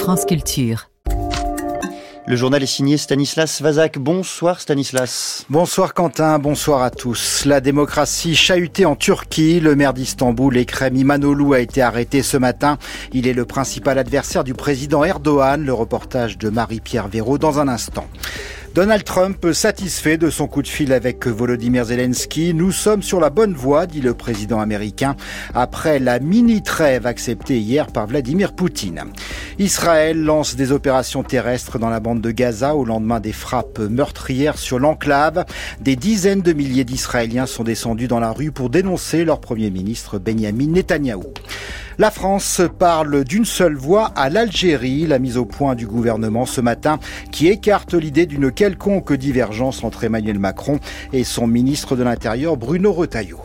France Culture. Le journal est signé Stanislas Vazak. Bonsoir Stanislas. Bonsoir Quentin, bonsoir à tous. La démocratie chahutée en Turquie. Le maire d'Istanbul, Ekrem İmamoğlu, a été arrêté ce matin. Il est le principal adversaire du président Erdogan. Le reportage de Marie-Pierre Véraud dans un instant. Donald Trump satisfait de son coup de fil avec Volodymyr Zelensky. Nous sommes sur la bonne voie, dit le président américain, après la mini-trêve acceptée hier par Vladimir Poutine. Israël lance des opérations terrestres dans la bande de Gaza au lendemain des frappes meurtrières sur l'enclave. Des dizaines de milliers d'Israéliens sont descendus dans la rue pour dénoncer leur premier ministre Benyamin Netanyahou. La France parle d'une seule voix à l'Algérie, la mise au point du gouvernement ce matin qui écarte l'idée d'une quelconque divergence entre Emmanuel Macron et son ministre de l'Intérieur Bruno Retailleau.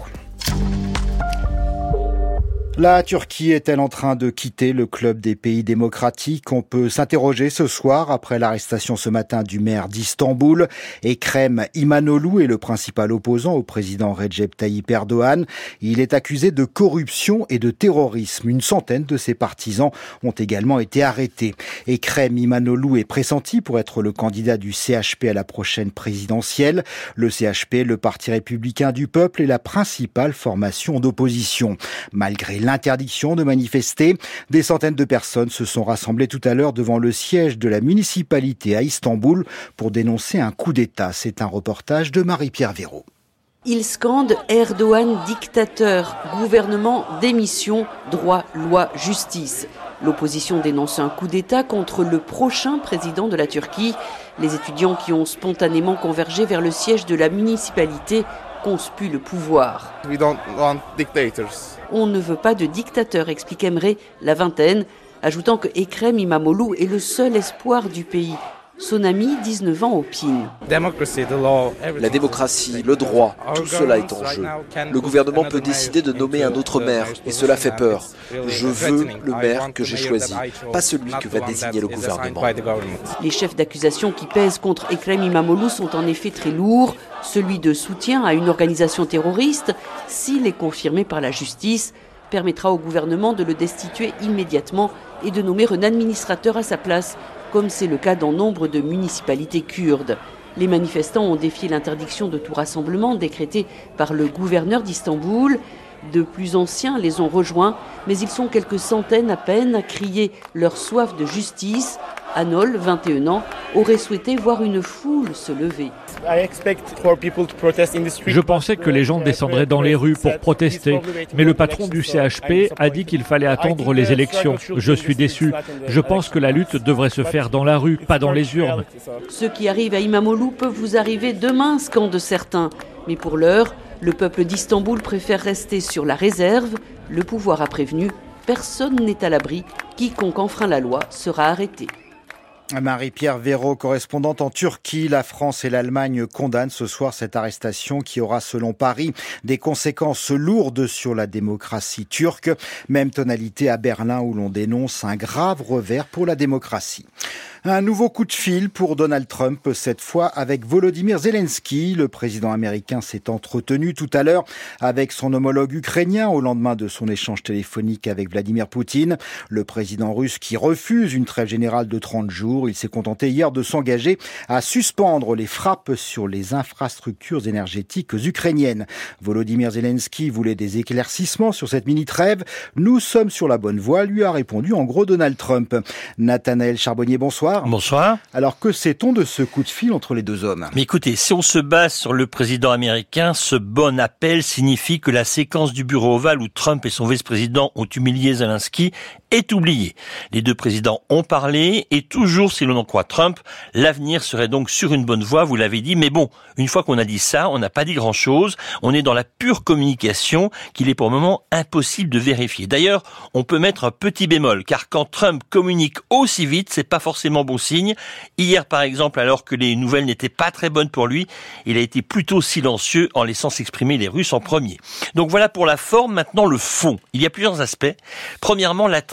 La Turquie est-elle en train de quitter le club des pays démocratiques? On peut s'interroger ce soir après l'arrestation ce matin du maire d'Istanbul. Ekrem İmamoğlu est le principal opposant au président Recep Tayyip Erdogan. Il est accusé de corruption et de terrorisme. Une centaine de ses partisans ont également été arrêtés. Ekrem İmamoğlu est pressenti pour être le candidat du CHP à la prochaine présidentielle. Le CHP, le Parti républicain du peuple, est la principale formation d'opposition. Malgré l'interdiction de manifester, des centaines de personnes se sont rassemblées tout à l'heure devant le siège de la municipalité à Istanbul pour dénoncer un coup d'État. C'est un reportage de Marie-Pierre Véraud. Ils scandent Erdogan dictateur, gouvernement, démission, droit, loi, justice. L'opposition dénonce un coup d'État contre le prochain président de la Turquie. Les étudiants qui ont spontanément convergé vers le siège de la municipalité conspuent le pouvoir. We don't want dictators. On ne veut pas de dictateur, explique Emre, la vingtaine, ajoutant que Ekrem İmamoğlu est le seul espoir du pays. Son ami, 19 ans, opine. La démocratie, le droit, tout cela est en jeu. Le gouvernement peut décider de nommer un autre maire, et cela fait peur. Je veux le maire que j'ai choisi, pas celui que va désigner le gouvernement. Les chefs d'accusation qui pèsent contre Ekrem İmamoğlu sont en effet très lourds. Celui de soutien à une organisation terroriste, s'il est confirmé par la justice, permettra au gouvernement de le destituer immédiatement et de nommer un administrateur à sa place, comme c'est le cas dans nombre de municipalités kurdes. Les manifestants ont défié l'interdiction de tout rassemblement décrétée par le gouverneur d'Istanbul. De plus anciens les ont rejoints, mais ils sont quelques centaines à peine à crier leur soif de justice. Anol, 21 ans, aurait souhaité voir une foule se lever. Je pensais que les gens descendraient dans les rues pour protester, mais le patron du CHP a dit qu'il fallait attendre les élections. Je suis déçu. Je pense que la lutte devrait se faire dans la rue, pas dans les urnes. Ce qui arrive à İmamoğlu peut vous arriver demain, scandent certains. Mais pour l'heure, le peuple d'Istanbul préfère rester sur la réserve. Le pouvoir a prévenu, personne n'est à l'abri. Quiconque enfreint la loi sera arrêté. Marie-Pierre Véraud, correspondante en Turquie. La France et l'Allemagne condamnent ce soir cette arrestation qui aura, selon Paris, des conséquences lourdes sur la démocratie turque. Même tonalité à Berlin où l'on dénonce un grave revers pour la démocratie. Un nouveau coup de fil pour Donald Trump, cette fois avec Volodymyr Zelensky. Le président américain s'est entretenu tout à l'heure avec son homologue ukrainien au lendemain de son échange téléphonique avec Vladimir Poutine. Le président russe qui refuse une trêve générale de 30 jours. Il s'est contenté hier de s'engager à suspendre les frappes sur les infrastructures énergétiques ukrainiennes. Volodymyr Zelensky voulait des éclaircissements sur cette mini-trêve. Nous sommes sur la bonne voie, lui a répondu en gros Donald Trump. Nathanaël Charbonnier, bonsoir. Bonsoir. Alors que sait-on de ce coup de fil entre les deux hommes? Mais écoutez, si on se base sur le président américain, ce bon appel signifie que la séquence du bureau ovale où Trump et son vice-président ont humilié Zelensky est oubliée. Les deux présidents ont parlé et toujours, si l'on en croit Trump, l'avenir serait donc sur une bonne voie, vous l'avez dit. Mais bon, une fois qu'on a dit ça, on n'a pas dit grand-chose. On est dans la pure communication qu'il est pour le moment impossible de vérifier. D'ailleurs, on peut mettre un petit bémol, car quand Trump communique aussi vite, c'est pas forcément bon signe. Hier, par exemple, alors que les nouvelles n'étaient pas très bonnes pour lui, il a été plutôt silencieux en laissant s'exprimer les Russes en premier. Donc voilà pour la forme, maintenant le fond. Il y a plusieurs aspects. Premièrement, la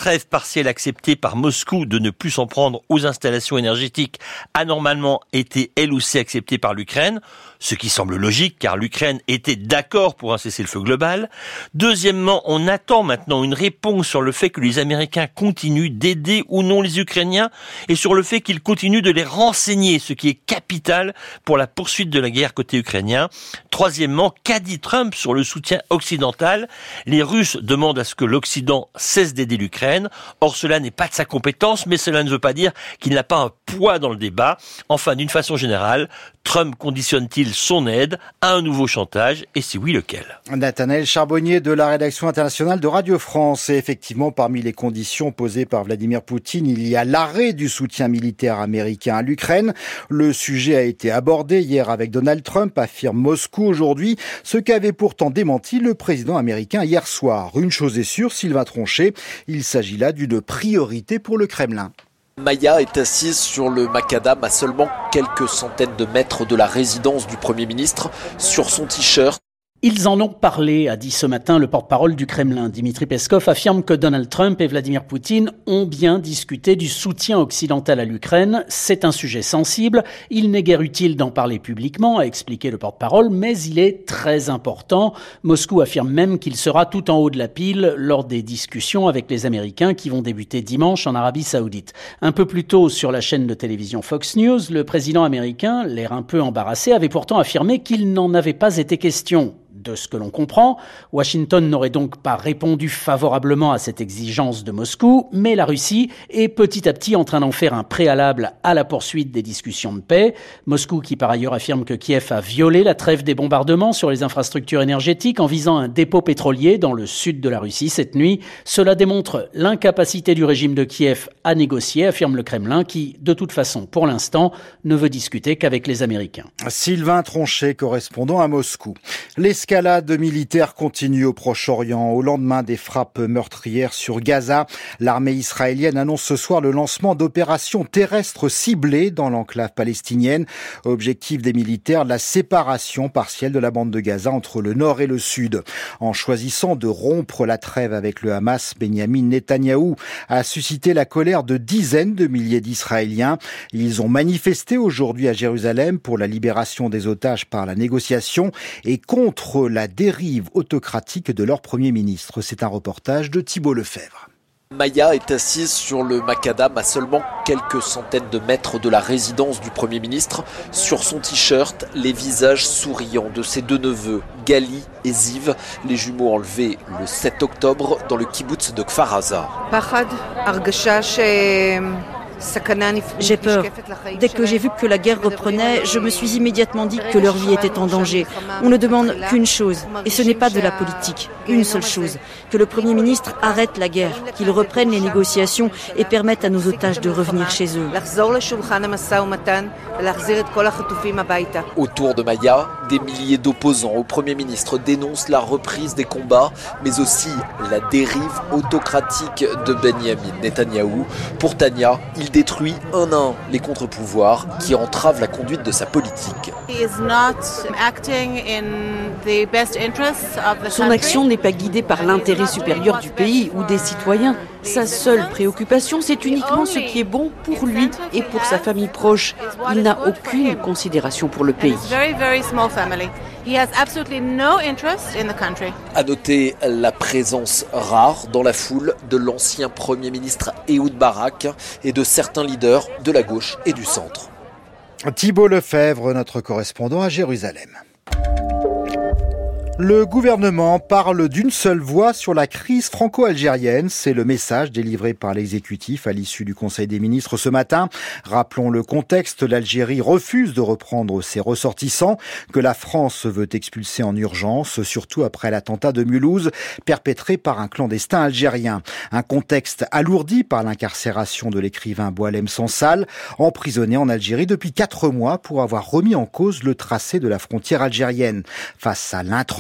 trêve partielle acceptée par Moscou de ne plus s'en prendre aux installations énergétiques a normalement été elle aussi acceptée par l'Ukraine, ce qui semble logique car l'Ukraine était d'accord pour un cessez-le-feu global. Deuxièmement, on attend maintenant une réponse sur le fait que les Américains continuent d'aider ou non les Ukrainiens et sur le fait qu'ils continuent de les renseigner, ce qui est capital pour la poursuite de la guerre côté ukrainien. Troisièmement, qu'a dit Trump sur le soutien occidental? Les Russes demandent à ce que l'Occident cesse d'aider l'Ukraine. Or, cela n'est pas de sa compétence, mais cela ne veut pas dire qu'il n'a pas un poids dans le débat. Enfin, d'une façon générale, Trump conditionne-t-il son aide à un nouveau chantage? Et si oui, lequel? Nathanaël Charbonnier de la rédaction internationale de Radio France. Et effectivement, parmi les conditions posées par Vladimir Poutine, il y a l'arrêt du soutien militaire américain à l'Ukraine. Le sujet a été abordé hier avec Donald Trump, affirme Moscou aujourd'hui, ce qu'avait pourtant démenti le président américain hier soir. Une chose est sûre, Sylvain Tronchet, il s'agit là d'une priorité pour le Kremlin. Maya est assise sur le macadam à seulement quelques centaines de mètres de la résidence du Premier ministre. Sur son t-shirt, Ils en ont parlé, a dit ce matin le porte-parole du Kremlin. Dimitri Peskov affirme que Donald Trump et Vladimir Poutine ont bien discuté du soutien occidental à l'Ukraine. C'est un sujet sensible. Il n'est guère utile d'en parler publiquement, a expliqué le porte-parole, mais il est très important. Moscou affirme même qu'il sera tout en haut de la pile lors des discussions avec les Américains qui vont débuter dimanche en Arabie Saoudite. Un peu plus tôt, sur la chaîne de télévision Fox News, le président américain, l'air un peu embarrassé, avait pourtant affirmé qu'il n'en avait pas été question. De ce que l'on comprend, Washington n'aurait donc pas répondu favorablement à cette exigence de Moscou, mais la Russie est petit à petit en train d'en faire un préalable à la poursuite des discussions de paix. Moscou qui par ailleurs affirme que Kiev a violé la trêve des bombardements sur les infrastructures énergétiques en visant un dépôt pétrolier dans le sud de la Russie cette nuit. Cela démontre l'incapacité du régime de Kiev à négocier, affirme le Kremlin qui, de toute façon, pour l'instant, ne veut discuter qu'avec les Américains. Sylvain Tronchet, correspondant à Moscou. L'escalade militaire continue au Proche-Orient. Au lendemain des frappes meurtrières sur Gaza, l'armée israélienne annonce ce soir le lancement d'opérations terrestres ciblées dans l'enclave palestinienne. Objectif des militaires, la séparation partielle de la bande de Gaza entre le nord et le sud. En choisissant de rompre la trêve avec le Hamas, Benyamin Netanyahou a suscité la colère de dizaines de milliers d'Israéliens. Ils ont manifesté aujourd'hui à Jérusalem pour la libération des otages par la négociation et contre la dérive autocratique de leur Premier ministre. C'est un reportage de Thibault Lefebvre. Maya est assise sur le macadam à seulement quelques centaines de mètres de la résidence du Premier ministre. Sur son t-shirt, les visages souriants de ses deux neveux, Gali et Ziv, les jumeaux enlevés le 7 octobre dans le kibboutz de Kfar Aza. J'ai peur. Dès que j'ai vu que la guerre reprenait, je me suis immédiatement dit que leur vie était en danger. On ne demande qu'une chose, et ce n'est pas de la politique, une seule chose, que le Premier ministre arrête la guerre, qu'il reprenne les négociations et permette à nos otages de revenir chez eux. Autour de Maya, des milliers d'opposants au Premier ministre dénoncent la reprise des combats, mais aussi la dérive autocratique de Benyamin Netanyahou. Pour Tania, il détruit un à un les contre-pouvoirs qui entravent la conduite de sa politique. Son action n'est pas guidée par l'intérêt supérieur du pays ou des citoyens. Sa seule préoccupation, c'est uniquement ce qui est bon pour lui et pour sa famille proche. Il n'a aucune considération pour le pays. À noter la présence rare dans la foule de l'ancien Premier ministre Ehud Barak et de certains leaders de la gauche et du centre. Thibault Lefebvre, notre correspondant à Jérusalem. Le gouvernement parle d'une seule voix sur la crise franco-algérienne. C'est le message délivré par l'exécutif à l'issue du Conseil des ministres ce matin. Rappelons le contexte, l'Algérie refuse de reprendre ses ressortissants que la France veut expulser en urgence, surtout après l'attentat de Mulhouse perpétré par un clandestin algérien. Un contexte alourdi par l'incarcération de l'écrivain Boualem Sansal, emprisonné en Algérie depuis 4 mois pour avoir remis en cause le tracé de la frontière algérienne. Face à l'intransigeance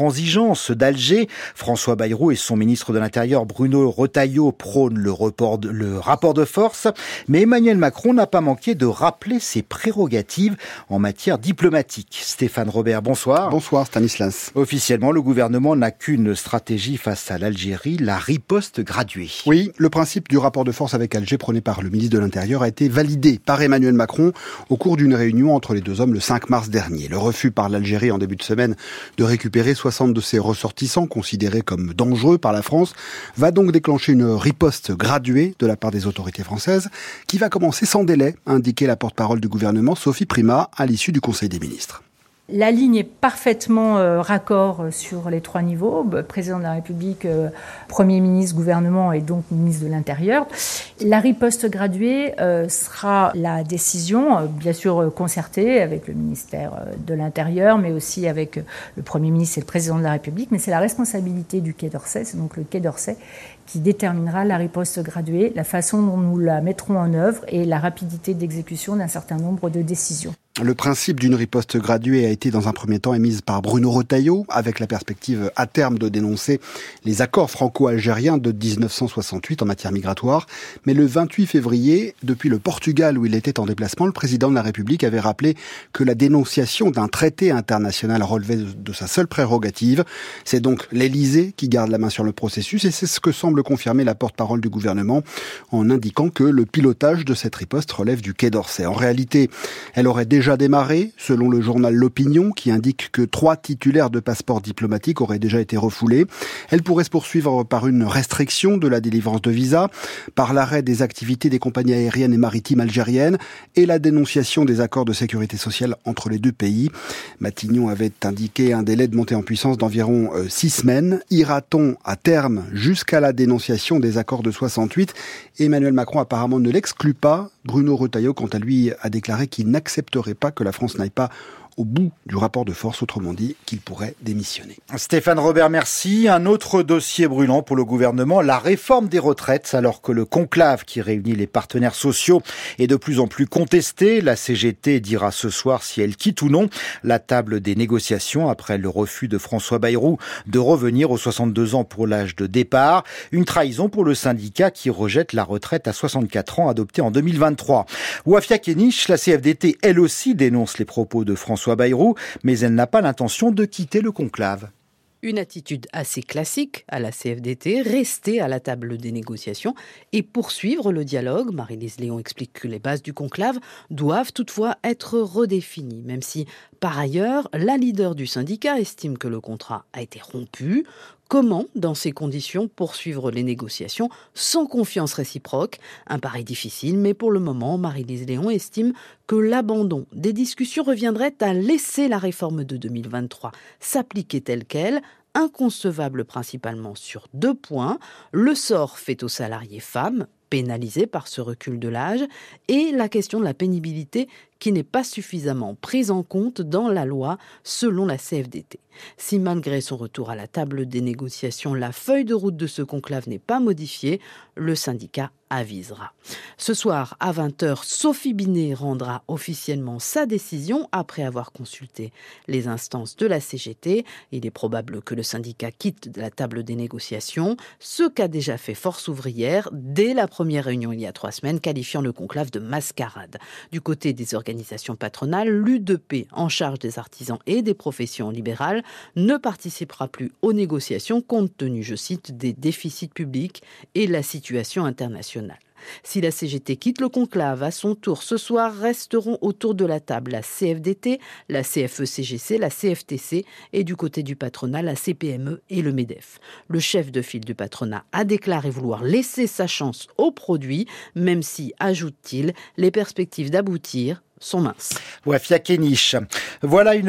l'intransigeance d'Alger. François Bayrou et son ministre de l'Intérieur Bruno Retailleau prônent le rapport de force. Mais Emmanuel Macron n'a pas manqué de rappeler ses prérogatives en matière diplomatique. Stéphane Robert, bonsoir. Bonsoir Stanislas. Officiellement, le gouvernement n'a qu'une stratégie face à l'Algérie, la riposte graduée. Oui, le principe du rapport de force avec Alger prôné par le ministre de l'Intérieur a été validé par Emmanuel Macron au cours d'une réunion entre les deux hommes le 5 mars dernier. Le refus par l'Algérie en début de semaine de récupérer 60 de ses ressortissants considérés comme dangereux par la France va donc déclencher une riposte graduée de la part des autorités françaises qui va commencer sans délai, a indiqué la porte-parole du gouvernement Sophie Primas à l'issue du Conseil des ministres. La ligne est parfaitement raccord sur les trois niveaux, président de la République, Premier ministre, gouvernement et donc ministre de l'Intérieur. La riposte graduée sera la décision, bien sûr concertée avec le ministère de l'Intérieur, mais aussi avec le Premier ministre et le président de la République, mais c'est la responsabilité du Quai d'Orsay, c'est donc le Quai d'Orsay qui déterminera la riposte graduée, la façon dont nous la mettrons en œuvre et la rapidité d'exécution d'un certain nombre de décisions. Le principe d'une riposte graduée a été dans un premier temps émise par Bruno Retailleau, avec la perspective à terme de dénoncer les accords franco-algériens de 1968 en matière migratoire. Mais le 28 février, depuis le Portugal où il était en déplacement, le président de la République avait rappelé que la dénonciation d'un traité international relevait de sa seule prérogative. C'est donc l'Élysée qui garde la main sur le processus et c'est ce que semble confirmer la porte-parole du gouvernement en indiquant que le pilotage de cette riposte relève du Quai d'Orsay. En réalité, elle aurait déjà démarré, selon le journal L'Opinion, qui indique que 3 titulaires de passeports diplomatiques auraient déjà été refoulés. Elle pourrait se poursuivre par une restriction de la délivrance de visas, par l'arrêt des activités des compagnies aériennes et maritimes algériennes et la dénonciation des accords de sécurité sociale entre les deux pays. Matignon avait indiqué un délai de montée en puissance d'environ 6 semaines. Ira-t-on à terme jusqu'à la dénonciation des accords de 68 ? Emmanuel Macron apparemment ne l'exclut pas. Bruno Retailleau, quant à lui, a déclaré qu'il n'accepterait pas que la France n'aille pas au bout du rapport de force, autrement dit qu'il pourrait démissionner. Stéphane Robert, merci. Un autre dossier brûlant pour le gouvernement, la réforme des retraites, alors que le conclave qui réunit les partenaires sociaux est de plus en plus contesté. La CGT dira ce soir si elle quitte ou non la table des négociations après le refus de François Bayrou de revenir aux 62 ans pour l'âge de départ. Une trahison pour le syndicat qui rejette la retraite à 64 ans adoptée en 2023. Wafia Kenich, la CFDT, elle aussi dénonce les propos de François Bayrou, mais elle n'a pas l'intention de quitter le conclave. Une attitude assez classique à la CFDT, rester à la table des négociations et poursuivre le dialogue. Marie-Lise Léon explique que les bases du conclave doivent toutefois être redéfinies, même si, par ailleurs, la leader du syndicat estime que le contrat a été rompu. Comment, dans ces conditions, poursuivre les négociations sans confiance réciproque ? Un pari difficile, mais pour le moment, Marie-Lise Léon estime que l'abandon des discussions reviendrait à laisser la réforme de 2023 s'appliquer telle qu'elle, inconcevable principalement sur 2 points, le sort fait aux salariés femmes, pénalisés par ce recul de l'âge, et la question de la pénibilité qui n'est pas suffisamment prise en compte dans la loi selon la CFDT. Si malgré son retour à la table des négociations, la feuille de route de ce conclave n'est pas modifiée, le syndicat avisera. Ce soir, à 20h, Sophie Binet rendra officiellement sa décision après avoir consulté les instances de la CGT. Il est probable que le syndicat quitte la table des négociations, ce qu'a déjà fait Force ouvrière dès la première réunion il y a 3 semaines, qualifiant le conclave de mascarade. Du côté des organisations patronales, l'U2P, en charge des artisans et des professions libérales, ne participera plus aux négociations compte tenu, je cite, des déficits publics et la situation internationale. Si la CGT quitte le conclave, à son tour, ce soir, resteront autour de la table la CFDT, la CFE-CGC, la CFTC et du côté du patronat, la CPME et le MEDEF. Le chef de file du patronat a déclaré vouloir laisser sa chance au produit, même si, ajoute-t-il, les perspectives d'aboutir sont minces. Wafia Kenich. Voilà une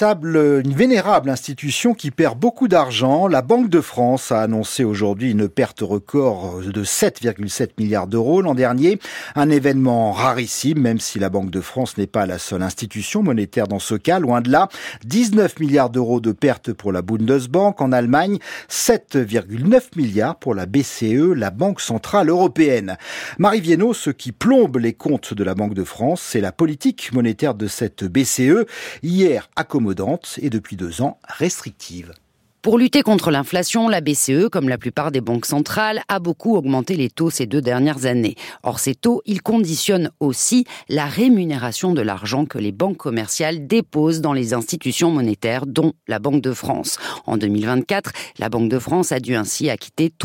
vénérable institution qui perd beaucoup d'argent. La Banque de France a annoncé aujourd'hui une perte record de 7,7 milliards d'euros l'an dernier. Un événement rarissime, même si la Banque de France n'est pas la seule institution monétaire dans ce cas, loin de là. 19 milliards d'euros de pertes pour la Bundesbank en Allemagne, 7,9 milliards pour la BCE, la Banque Centrale Européenne. Marie Viennot, ce qui plombe les comptes de la Banque de France, c'est la politique monétaire de cette BCE, hier accommodante et depuis 2 ans restrictive. Pour lutter contre l'inflation, la BCE, comme la plupart des banques centrales, a beaucoup augmenté les taux ces 2 dernières années. Or, ces taux, ils conditionnent aussi la rémunération de l'argent que les banques commerciales déposent dans les institutions monétaires, dont la Banque de France. En 2024, la Banque de France a dû ainsi acquitter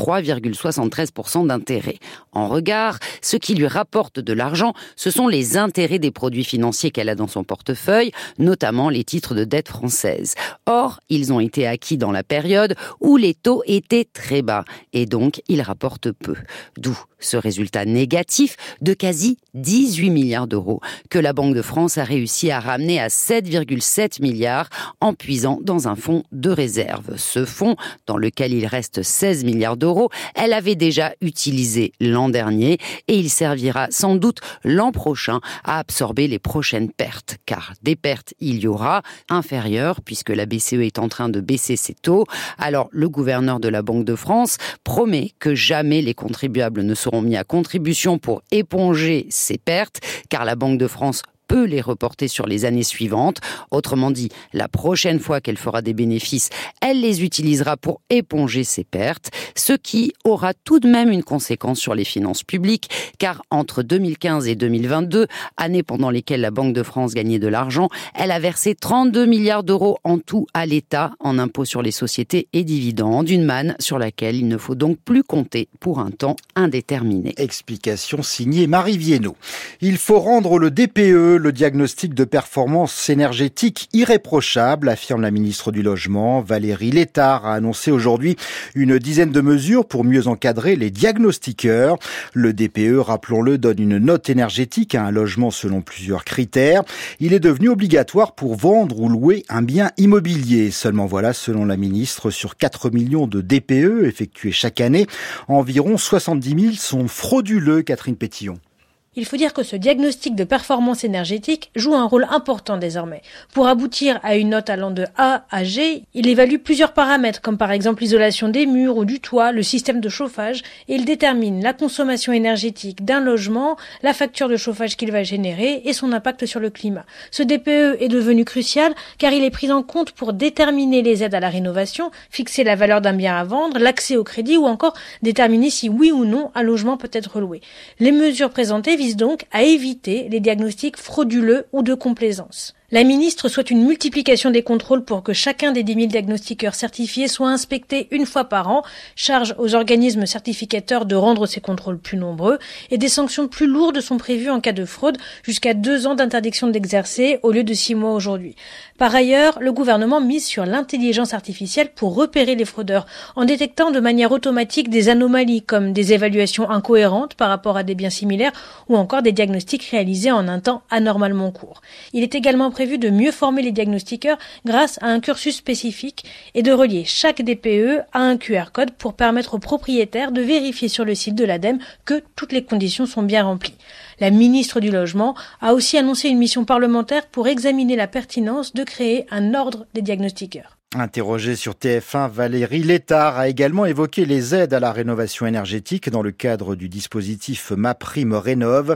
3,73% d'intérêts. En regard, ce qui lui rapporte de l'argent, ce sont les intérêts des produits financiers qu'elle a dans son portefeuille, notamment les titres de dette française. Or, ils ont été acquis dans la période où les taux étaient très bas et donc ils rapportent peu. D'où ce résultat négatif de quasi 18 milliards d'euros que la Banque de France a réussi à ramener à 7,7 milliards en puisant dans un fonds de réserve. Ce fonds, dans lequel il reste 16 milliards d'euros, elle avait déjà utilisé l'an dernier et il servira sans doute l'an prochain à absorber les prochaines pertes. Car des pertes, il y aura, inférieures puisque la BCE est en train de baisser ses taux. Alors, le gouverneur de la Banque de France promet que jamais les contribuables ne seront mis à contribution pour éponger ces pertes, car la Banque de France peut les reporter sur les années suivantes. Autrement dit, la prochaine fois qu'elle fera des bénéfices, elle les utilisera pour éponger ses pertes, ce qui aura tout de même une conséquence sur les finances publiques, car entre 2015 et 2022, années pendant lesquelles la Banque de France gagnait de l'argent, elle a versé 32 milliards d'euros en tout à l'État en impôts sur les sociétés et dividendes, une manne sur laquelle il ne faut donc plus compter pour un temps indéterminé. Explication signée Marie Viennot. Il faut rendre le DPE, le diagnostic de performance énergétique, irréprochable, affirme la ministre du Logement. Valérie Létard a annoncé aujourd'hui une dizaine de mesures pour mieux encadrer les diagnostiqueurs. Le DPE, rappelons-le, donne une note énergétique à un logement selon plusieurs critères. Il est devenu obligatoire pour vendre ou louer un bien immobilier. Seulement voilà, selon la ministre, sur 4 millions de DPE effectués chaque année, environ 70 000 sont frauduleux. Catherine Pétillon. Il faut dire que ce diagnostic de performance énergétique joue un rôle important désormais. Pour aboutir à une note allant de A à G, il évalue plusieurs paramètres comme par exemple l'isolation des murs ou du toit, le système de chauffage, et il détermine la consommation énergétique d'un logement, la facture de chauffage qu'il va générer et son impact sur le climat. Ce DPE est devenu crucial car il est pris en compte pour déterminer les aides à la rénovation, fixer la valeur d'un bien à vendre, l'accès au crédit ou encore déterminer si oui ou non un logement peut être loué. Les mesures présentées visent donc à éviter les diagnostics frauduleux ou de complaisance. La ministre souhaite une multiplication des contrôles pour que chacun des 10 000 diagnostiqueurs certifiés soit inspecté une fois par an, charge aux organismes certificateurs de rendre ces contrôles plus nombreux et des sanctions plus lourdes sont prévues en cas de fraude, jusqu'à 2 ans d'interdiction d'exercer au lieu de 6 mois aujourd'hui. Par ailleurs, le gouvernement mise sur l'intelligence artificielle pour repérer les fraudeurs en détectant de manière automatique des anomalies comme des évaluations incohérentes par rapport à des biens similaires ou encore des diagnostics réalisés en un temps anormalement court. Il est également prévu de mieux former les diagnostiqueurs grâce à un cursus spécifique et de relier chaque DPE à un QR code pour permettre aux propriétaires de vérifier sur le site de l'ADEME que toutes les conditions sont bien remplies. La ministre du Logement a aussi annoncé une mission parlementaire pour examiner la pertinence de créer un ordre des diagnostiqueurs. Interrogée sur TF1, Valérie Létard a également évoqué les aides à la rénovation énergétique dans le cadre du dispositif MaPrimeRénov'.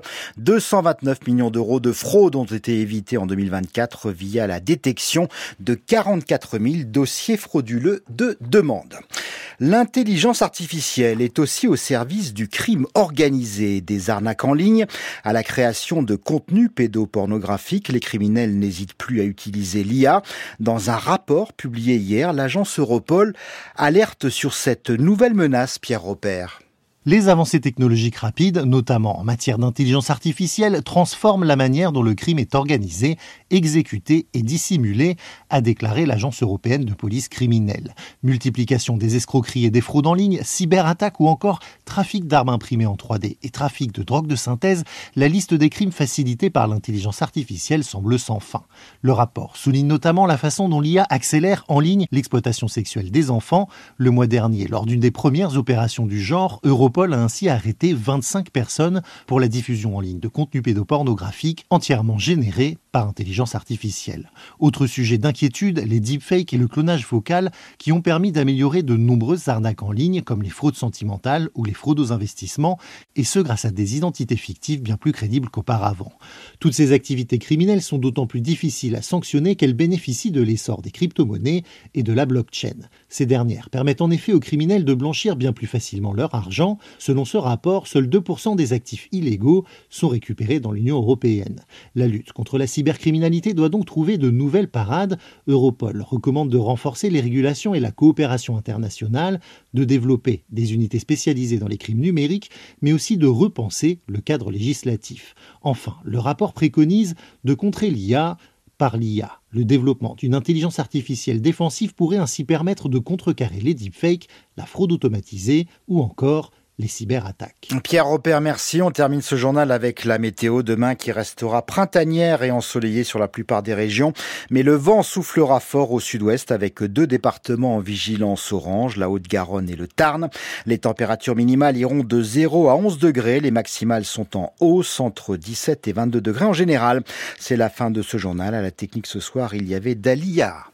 229 millions d'euros de fraude ont été évités en 2024 via la détection de 44 000 dossiers frauduleux de demande. L'intelligence artificielle est aussi au service du crime organisé, des arnaques en ligne, à la création de contenus pédopornographiques. Les criminels n'hésitent plus à utiliser l'IA. Dans un rapport publié hier, l'agence Europol alerte sur cette nouvelle menace, Pierre Robert. Les avancées technologiques rapides, notamment en matière d'intelligence artificielle, transforment la manière dont le crime est organisé, exécuté et dissimulé, a déclaré l'Agence européenne de police criminelle. Multiplication des escroqueries et des fraudes en ligne, cyberattaques ou encore trafic d'armes imprimées en 3D et trafic de drogue de synthèse, la liste des crimes facilités par l'intelligence artificielle semble sans fin. Le rapport souligne notamment la façon dont l'IA accélère en ligne l'exploitation sexuelle des enfants. Le mois dernier, lors d'une des premières opérations du genre, Europol a ainsi arrêté 25 personnes pour la diffusion en ligne de contenus pédopornographiques entièrement générés par intelligence artificielle. Autre sujet d'inquiétude, les deepfakes et le clonage vocal qui ont permis d'améliorer de nombreuses arnaques en ligne comme les fraudes sentimentales ou les fraudes aux investissements, et ce grâce à des identités fictives bien plus crédibles qu'auparavant. Toutes ces activités criminelles sont d'autant plus difficiles à sanctionner qu'elles bénéficient de l'essor des crypto-monnaies et de la blockchain. Ces dernières permettent en effet aux criminels de blanchir bien plus facilement leur argent. Selon ce rapport, seuls 2% des actifs illégaux sont récupérés dans l'Union européenne. La lutte contre la cybercriminalité doit donc trouver de nouvelles parades. Europol recommande de renforcer les régulations et la coopération internationale, de développer des unités spécialisées dans les crimes numériques, mais aussi de repenser le cadre législatif. Enfin, le rapport préconise de contrer l'IA par l'IA. Le développement d'une intelligence artificielle défensive pourrait ainsi permettre de contrecarrer les deepfakes, la fraude automatisée ou encore les cyberattaques. Pierre Robert, merci. On termine ce journal avec la météo demain qui restera printanière et ensoleillée sur la plupart des régions. Mais le vent soufflera fort au sud-ouest avec 2 départements en vigilance orange, la Haute-Garonne et le Tarn. Les températures minimales iront de 0 à 11 degrés. Les maximales sont en hausse entre 17 et 22 degrés en général. C'est la fin de ce journal. À la technique ce soir, il y avait Dalia.